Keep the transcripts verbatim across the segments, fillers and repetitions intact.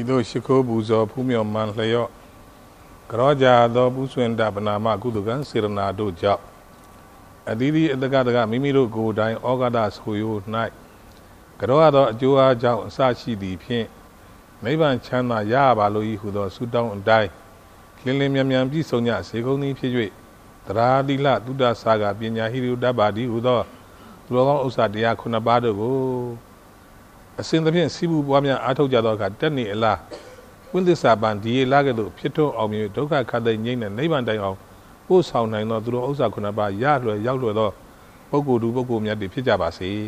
တို့ရှိခိုးပူဇော်ဖူးမြော်မှန်လျော့ကြောကြသောပုဆွင်တပနာမကုသကံစေရနာတို့ကြောင့်အသီးသီးအတကတကမိမိတို့ကိုယ်တိုင်ဩဃတဆိုယို၌ကြောရသောအကျိုးအားကြောင့်အစရှိသည်ဖြင့်နိဗ္ဗာန်ချမ်းသာရပါလို၏ဟုသောဆုတောင်းအတိုင်းလင်းလင်းမြန်မြန်ပြည့်စုံကြစေကုန်သည်ဖြစ်၍တရာတိလသုဒ္ဓဆာကပညာဟိရိတ္တပါတိဟုသောသူတော်ကောင်းဥစ္စာတရားခုနှစ်ပါးတို့ကိုအစဉ်သဖြင့်စီးပူပွားများအားထုတ်ကြသောအခါတက်နေအလားဝိသစ္စာပံဒီရလာကဲ့သို့ဖြစ်ထွန်းအောင်မြင်ဒုက္ခခတ်သိငြိမ့်တဲ့နိဗ္ဗာန်တိုင်အောင်ပို့ဆောင်နိုင်သောသူတော်ဥစ္စာခုနှစ်ပါးရလွယ်ရောက်လွယ်သောပုဂ္ဂိုလ်သူပုဂ္ဂိုလ်များတွေဖြစ်ကြပါစေ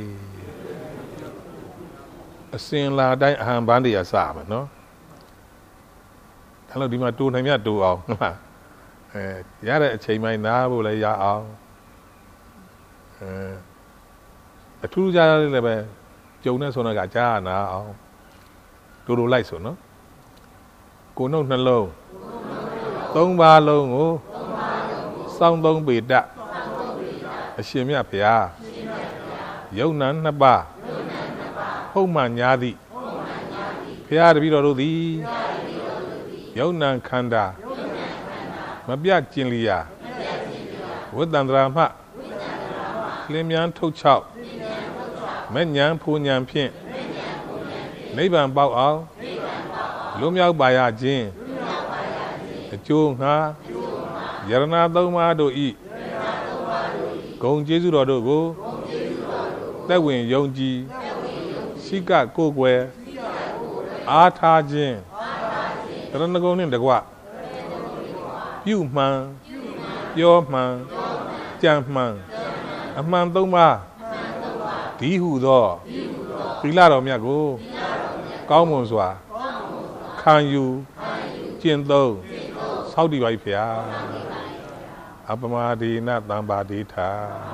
အစဉ်လာတိုင်းအဟံဗန်းတရားစရမယ်နော်ဒါလို့ဒီမှာတူနိုင်မြတူအောင်ဟုတ်လားအဲရတဲ့အချိန်ပိုင်းနားဖို့လည်းရအောင်အဲအထူးကြရလည်းပဲကြုံနဲ့ဆိုတော့ကကြားရနာအောင်တူတူလိုက်ဆိုနော်ကိုနှုတ်နှလုံးသုံးပါးလုံးကိုစောင်းသုံးပေတအရှင်မြတ်ဘုရားယုံနာနှစ်ပါးဟုတ်မှန်ညာသည်ဘုရားတပည့်တော်တို့သည်ယုံနာခန္ဓာမပြတ်ကျင်လျာဝိတ္တန္တရာမှလင်းမြန်ထုတ်ချောက်မဲ့ညာဖူညာဖြင့်နိဗ္ဗာန်ပေါက်အောင်လွတ်မြောက်ပါရခြင်းအကျိုးငှာယရဏသုံးပါးတို့ဤဂုဏ်ကျေးဇူးတော်တို့ကိုသက်ဝင်ယုံကြည်ရှိကကိုယ်ွယ်အားထားခြင်းတရဏဂုံနှင့်တကွပြုမှန်ပြောမှန်ကြံမှန်အမှန်သုံးပါးဒီဟုသောသီလတော်မြတ်ကိုကောင်းမွန်စွာခံယူကျင့်သုံးဆောက်တည်ပါ၏ဖေဟာအပမဒေနသံပါဒိဋ္ဌာ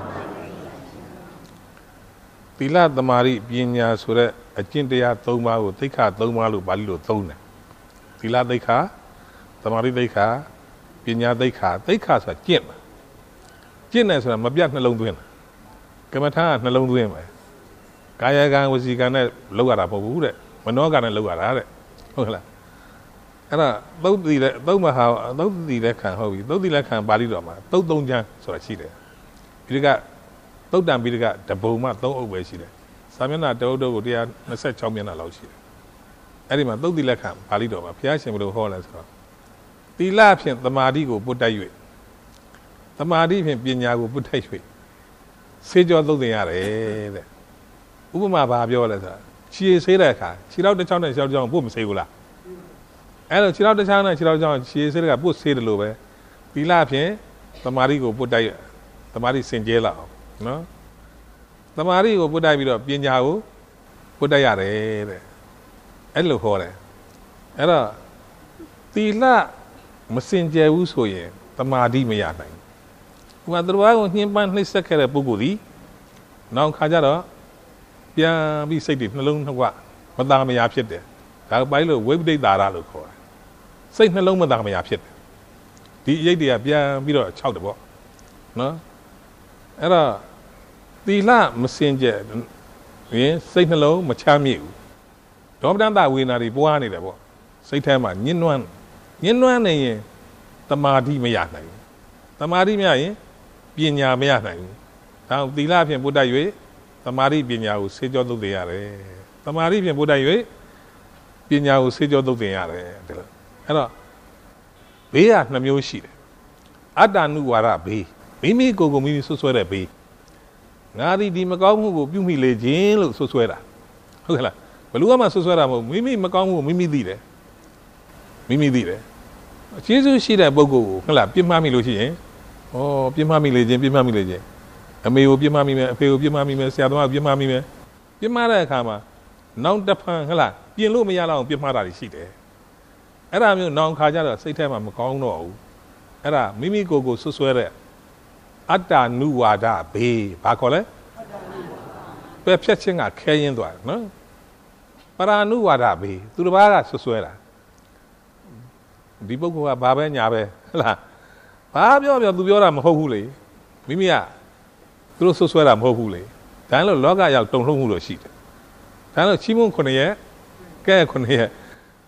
သီလသမารိပညာဆိုတဲ့အကျင့်တရား၃ပါးကိုသိက္ခာ၃ပါးလို့ပါဠိလိုသုံးတယ်သီလသိက္ခာသမารိသိက္ခာပညာသိက္ခာသိက္ခာဆိုတာကျင့်တာကျင့်တယ်ဆိုတာမပြတ်နှလုံးသွင်းတာကမ္မထာကနှလုံးသွင်းပဲကာယကံဝစီကံနဲ့လောက်ရတာမဟုတ်ဘူးတဲ့မနောကံနဲ့လောက်ရတာတဲ့ဟုတ်လားအဲ့ဒါသုတ်တိလက်သုတ်မဟာသုတ်တိလက်ခံဟုတ်ပြီသုတ်တိလက်ခံပါဠိတော်မှာသုတ်သုံးချမ်းဆိုတာရှိတယ်ဒီကသုတ်တံပိဋကတပုံမှသုံးအုပ်ပဲရှိတယ်စာမျက်နှာတအုပ်တော့ကိုတစ်ရာနှစ်ဆယ့်ခြောက်မျက်နှာလောက်ရှိတယ်အဲ့ဒီမှာသုတ်တိလက်ခံပါဠိတော်မှာဘုရားရှင်ဘယ်လိုဟောလဲဆိုတော့သီလဖြင့်သမာဓိကိုပုတ်တိုက်၍သမာဓိဖြင့်ပညာကိုပုတ်တိုက်၍စေကြောသုတ်သင်ရတယ်တဲ့ဥပမာဘာပြောလဲဆိုတာခြေဆေးတဲ့အခါခြေထောက်တစ်ချောင်းနဲ့ခြေထောက်တစ်ချောင်းပို့မဆေးဘူးလားအဲ့တော့ခြေထောက်တစ်ချောင်းနဲ့ခြေထောက်တစ်ချောင်းခြေဆေးတဲ့ကပို့ဆေးတယ်လို့ပဲသီလဖြင့်သမာဓိကိုပုတ်တိုက်သမာဓိစင်ကြဲလာအောင်နော်သမာဓိကိုပုတ်တိုက်ပြီးတော့ပညာကိုပုတ်တိုက်ရတယ်တဲ့အဲ့လိုဟောတယ်အဲ့တော့သီလမစင်ကြယ်ဘူးဆိုရင်သမာဓိမရနိုင်ဘူးဥပမာသူတော်ကိုညှင်းပန်းနှိပ်စက်ခဲ့တဲ့ပုဂ္ဂိုလ်ဒီနောက်ခါကျတော့ပြန်ပြီးစိတ်တွေနှလုံးနှောက်မသားမယာဖြစ်တယ်ဒါပိုင်းလို့ဝိပဋိတာရလို့ခေါ်တယ်စိတ်နှလုံးမသားမယာဖြစ်တယ်ဒီအရေးတွေကပြန်ပြီးတော့ခြောက်တယ်ပေါ့နော်အဲ့တော့သီလမစင်ကြယ်ရင်စိတ်နှလုံးမချမ်းမြေ့ဘူးဒေါမနတဝေဒနာတွေပွားနေတယ်ပေါ့စိတ်ထဲမှာညှဉ်းနှွမ်းညှဉ်းနှွမ်းနေရင်တမာတိမရနိုင်ဘူးတမာတိမရရင်ပညာမရနိုင်ဘူးဒါသီလဖြင့်ပုဒ်တိုက်၍တမာတိပညာကိုစေကြောသုတ်သင်ရတယ်တမာတိဖြင့်ပုဒ်တိုက်၍ပညာကိုစေကြောသုတ်သင်ရတယ်ဒီလိုအဲ့တော့ဘေးကနှစ်မျိုးရှိတယ်အတ္တနုဝါဒဘေးမိမိကိုယ်ကိုမိမိဆွဆွဲတဲ့ဘေးငါဒီဒီမကောင်းမှုကိုပြုမိလေခြင်းလို့ဆွဆွဲတာဟုတ်ကဲ့လားဘယ်သူမှဆွဆွဲတာမဟုတ်မိမိမကောင်းမှုကိုမိမိသိတယ်မိမိသိတယ်ကျေးဇူးရှိတဲ့ပုဂ္ဂိုလ်ကိုဟုတ်လားပြစ်မှားမိလို့ရှိရင်ဩပြစ်မှားမိလေခြင်းပြစ်မှားမိလေခြင်းအမေကိုပြစ်မှားမိမယ်အဖေကိုပြစ်မှားမိမယ်ဆရာသမားကိုပြစ်မှားမိမယ်ပြစ်မှားတဲ့အခါမှာနောင်တဖန်ဟုတ်လားပြင်လို့မရတော့အောင်ပြစ်မှားတာတွေရှိတယ်အဲ့ဒါမျိုးနောင်ခါကြတော့စိတ်ထဲမှာမကောင်းတော့ဘူးအဲ့ဒါမိမိကိုယ်ကိုဆွဆွဲတဲ့အတ္တနုဝါဒဘေးဘာခေါ်လဲပဲဖြတ်ခြင်းကခဲရင်းသွားတယ်နော်ပရာနုဝါဒဘေးသူတစ်ပါးကဆွဆွဲတာဒီပုဂ္ဂိုလ်ကဘာပဲညာပဲဟုတ်လားဘာပြောပြောသူပြောတာမဟုတ်ဘူးလေမိမိကသူတို့ဆွဆွဲတာမဟုတ်ဘူးလေဒါလို့လောကရောက်တုံ့လှုပ်မှုလို့ရှိတယ်ဒါလို့ချီးမွမ်းခုနှစ်ရဲ့ကဲခုနှစ်ရဲ့ဟ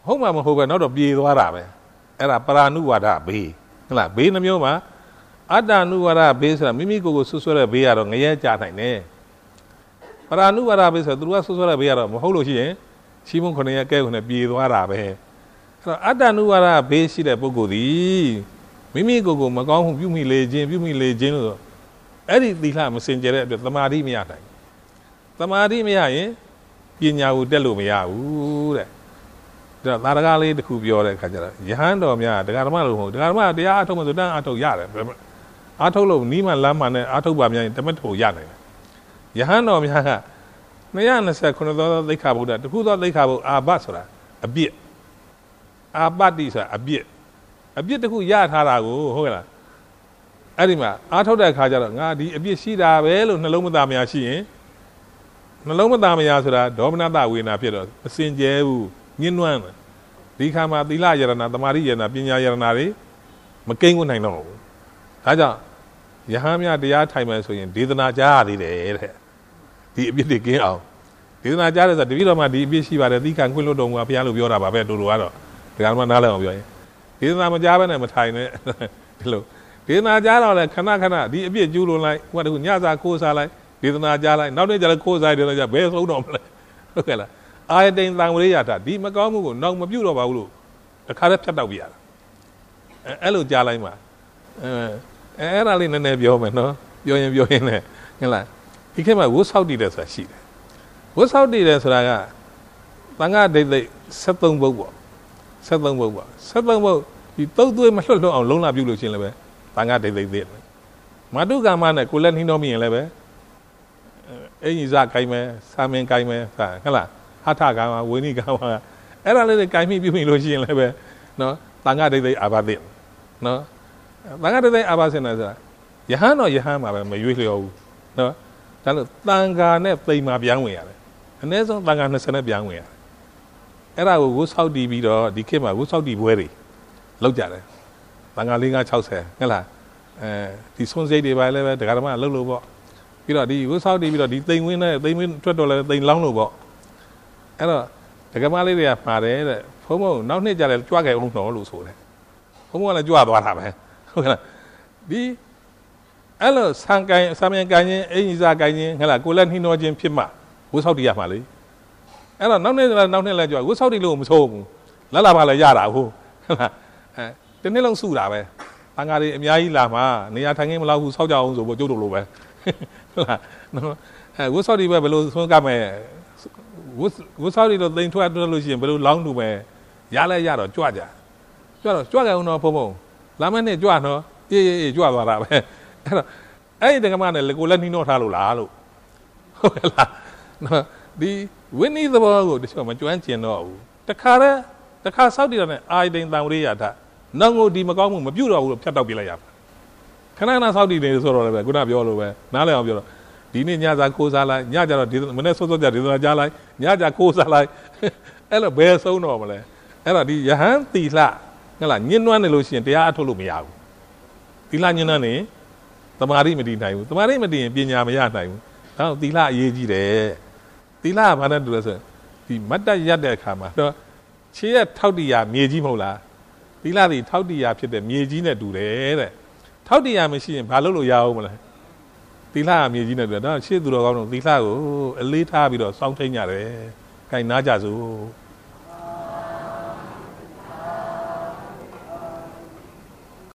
ဟုတ်မှာမဟုတ်ပဲနောက်တော့ပြေသွားတာပဲအဲ့ဒါပရာနုဝါဒဘေးဟုတ်လားဘေးနှမျိုးမှာအတ္တနုဝါဒဘေးဆိုတာမိမိကိုယ်ကိုဆွဆွဲတဲ့ဘေးကတော့ငရဲကြနိုင်တယ်ပရာနုဝါဒဘေးဆိုတော့သူကဆွဆွဲတဲ့ဘေးကတော့မဟုတ်လို့ရှိရင်ရှင်းမခွန်ရကဲခွန်နဲ့ပြေသွားတာပဲအဲ့တော့အတ္တနုဝါဒဘေးရှိတဲ့ပုဂ္ဂိုလ်သည်မိမိကိုယ်ကိုမကောင်းမှုပြုမိလေခြင်းပြုမိလေခြင်းလို့အဲ့ဒီသီလမစင်ကြတဲ့အတွက်သမာဓိမရနိုင်သမာဓိမရရင်ပညာကိုတက်လို့မရဘူးတဲ့ဒါသာရကလေးတစ်ခုပြောတဲ့အခါကျတော့ယဟန်တော်များတရားဓမ္မလို့မဟုတ်တရားဓမ္မတရားအထုတ်မှဆိုတန်းအထုတ်ရတယ်အထုတ်လို့နီးမှလမ်းမှနဲ့အထုတ်ပါများရင်တမက်ထုတ်ရနိုင်တယ်ယဟန်တော်များကtwo hundred twenty-nineသောသိက္ခာပုဒ်တခုသောသိက္ခာပုဒ်အာဘတ်ဆိုတာအပြစ်အာပတ္တိဆိုတာအပြစ်အပြစ်တစ်ခုရထားတာကိုဟုတ်ကဲ့လားအဲ့ဒီမှာအားထုတ်တဲ့အခါကျတော့ငါဒီအပြစ်ရှိတာပဲလို့နှလုံးမသားမရရှိရင်နှလုံးမသားမရဆိုတာဒေါမနတဝေနာဖြစ်တော့အစင်ကျဲဘူးညှဉ်းနှွမ်းတယ်ဒီခါမှာသီလယရဏသမာဓိယရဏပညာယရဏတွေမကိန်းဝနိုင်တော့ဘူးဒါကြောင့်ယဟန်များတရားထိုင်မယ်ဆိုရင်ဒေသနာကြားရသေးတယ်တဲ့ဒီအပြစ်တွေကင်းအောင်ဒေသနာကြားတယ်ဆိုတပည့်တော်မှဒီအပြစ်ရှိပါတယ်သီးခံခွင့်လွတ်တော်မူပါဘုရားလို့ပြောတာပါပဲတူတူကတော့ဒီကမှနားလည်အောင်ပြောရင်ဒေသနာမကြားဘဲနဲ့မထိုင်နဲ့ဒီလိုဒေသနာကြားတော့လေခဏခဏဒီအပြစ်ကျူးလွန်လိုက်ဟိုတခုညစာခိုးစားလိုက်ဒေသနာကြားလိုက်နောက်နေ့ကျလည်းခိုးစားတယ်လည်းကြဘယ်ဆုံးတော့မလဲဟုတ်ကဲ့လားအာယတိန်တန်ဝရိယတာဒီမကောင်းမှုကိုနောက်မပြုတ်တော့ပါဘူးလို့တခါတည်းဖြတ်တောက်ပြရတာအဲအဲ့လိုကြားလိုက်မှာအဲအဲ့ဒါလေးနည်းနည်းပြောမယ်နော်ပြောရင်ပြောရင်လည်းဟုတ်လားဒီခေတ်မှာဝတ်ဆောက်တည်တယ်ဆိုတာရှိတယ်ဝတ်ဆောက်တည်တယ်ဆိုတာကသံဃာဒိဋ္ဌိsevenဘုတ်ပေါ့sevenဘုတ်ပေါ့sevenဘုတ်ဒီတုတ်သွေးမလွတ်လွတ်အောင်လုံးလာပြုလို့ရှင်လည်းပဲသံဃာဒိဋ္ဌိသေးတယ်မာတုကာမနဲ့ကိုလက်နှင်းတော်မြင်လည်းပဲအင်ကြီးစားကိုင်းမယ်စာမင်ကိုင်းမယ်ဟုတ်လားဟထကာမဝိနိကာမအဲ့ဒါလေးတွေကိုင်းမိပြုမိလို့ရှိရင်လည်းပဲနော်သံဃာဒိဋ္ဌိအာဘသိနော်သံဃာဒိဋ္ဌိအာဘစင်တယ်ဆိုတာယဟန်တော့ယဟန်မှာပဲမရွေးလျော်ဘူးနော်ဒါလို့သံဃာနဲ့သိမ်မှာပြောင်းဝင်ရတယ်အနည်းဆုံးသံဃာtwentyနဲ့ပြောင်းဝင်ရတယ်အဲ့ဒါကိုဝတ်ဆောက်တည်ပြီးတော့ဒီခေတ်မှာဝတ်ဆောက်တည်ပွဲတွေလောက်ကြတယ်သံဃာလေးငါsixtyဟုတ်လားအဲဒီဆွန်းစိတ်တွေပါလည်းပဲဒကာဓမ္မလှုပ်လို့ပေါ့ပြီးတော့ဒီဝတ်ဆောက်တည်ပြီးတော့ဒီသိမ်ဝင်းနဲ့သိမ်ဝင်းထွက်တော့လည်းသိမ်လောင်းလို့ပေါ့အဲ့တော့ဒကာမလေးတွေကမှာတယ်တဲ့ဘုံဘုံနောက်နှစ်ကြတယ်ကြွခဲ့အောင်တော့လို့ဆိုတယ်ဘုံဘုံကလည်းကြွသွားတာပဲဟုတ်ကဲ့လားဒီအဲ့လိုဆံကိုင်းဆံမြန်ကိုင်းချင်းအင်ကြီးစားကိုင်းချင်းဟဲ့လားကိုလက်နှီးနှောချင်းဖြစ်မှဝတ်ဆောက်တည်ရမှာလေအဲ့တော့နောက်နှစ်လည်းနောက်နှစ်လည်းကြွဝတ်ဆောက်တည်လို့မဆိုးဘူးလက်လာပါလည်းရတာဟုတ်ဟဲ့လားအဲတနေ့လုံးစုတာပဲအငါတွေအများကြီးလာမှနေရာထိုင်ခင်းမလောက်ဘူးဆောက်ကြအောင်ဆိုဖို့ကျုပ်တို့လိုပဲဟုတ်လားနော်အဲဝတ်ဆောက်တည်ပဲဘယ်လိုဆွမ်းကမယ်ဝတ်ဝတ်ဆောက်တည်တော့သိမ်ထွက်ထွက်လို့ရှိရင်ဘယ်လိုလောင်းတူမယ်ရလဲရတော့ကြွကြကြွတော့ကြွကြအောင်တော့ဘုံဘုံလာမနဲ့ကြွတော့အေးအေးကြွသွားတာပဲအဲ့တော့အဲ့ဒီတက္ကမနဲ့ကိုလက်နှီးနှောထားလို့လားလို့ဟုတ်ကဲ့လားနော်ဒီဝိနည်းသဘောကိုတချို့မကျွမ်းကျင်တော့ဘူးတခါတည်းတခါဆောက်တည်တော့နဲ့အာယတိန်တန်ဝရိယတာနောက်ကိုဒီမကောင်းမှုမပြုတ်တော့ဘူးလို့ဖြတ်တောက်ပြလိုက်ရပါခဏခဏဆောက်တည်နေဆိုတော့လည်းပဲခုနပြောလို့ပဲနားလည်အောင်ပြောတော့ဒီနေ့ညစာခိုးစားလိုက်ညကြတော့ဒီမနေ့စောစောကြဒေသနာကြားလိုက်ညကြခိုးစားလိုက်အဲ့လိုဘယ်ဆုံးတော့မလဲအဲ့တော့ဒီယဟန်သီလဟုတ်လားညှဉ်းနှွမ်းနေလို့ရှိရင်တရားအထုတ်လို့မရဘူးသီလညှဉ်းနှွမ်းနေသမာဓိမတည်နိုင်ဘူးသမာဓိမတည်ရင်ပညာမရနိုင်ဘူးဒါတော့သီလအရေးကြီးတယ်သီလကဘာနဲ့တူလဲဆိုဒီမတ်တက်ရက်တဲ့အခါမှာတော့ခြေရထောက်တည်ရမြေကြီးမဟုတ်လားသီလသည်ထောက်တည်ရဖြစ်တဲ့မြေကြီးနဲ့တူတယ်တဲ့ထောက်တည်ရမရှိရင်ဘာလုပ်လို့ရအောင်မလဲသီလကမြေကြီးနဲ့တူတယ်ဒါရှေ့သူတော်ကောင်းတို့သီလကိုအလေးထားပြီးတော့စောင့်ထိန်ကြတယ်ခိုင်နာကြစို့